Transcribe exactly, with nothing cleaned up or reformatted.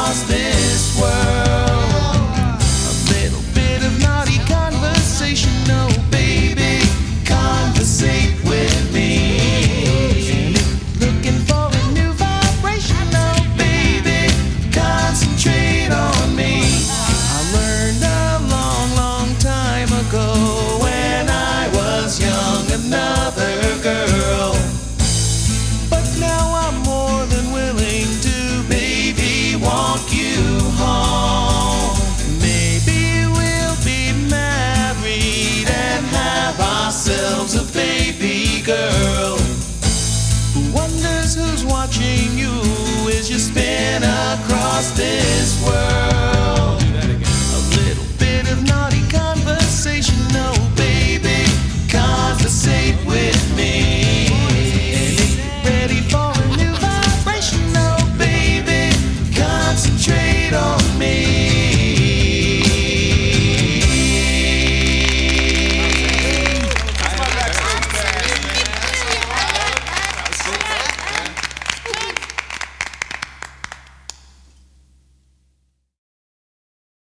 across this world. A little bit of naughty conversation, no baby, conversate with me. And if you're looking for a new vibration, no baby, concentrate on me. I learned a long, long time ago when I was young, another girl. But now I'm more than willing to, baby, walk you home. Maybe we'll be married and have ourselves a baby girl who wonders who's watching you as you spin across this world.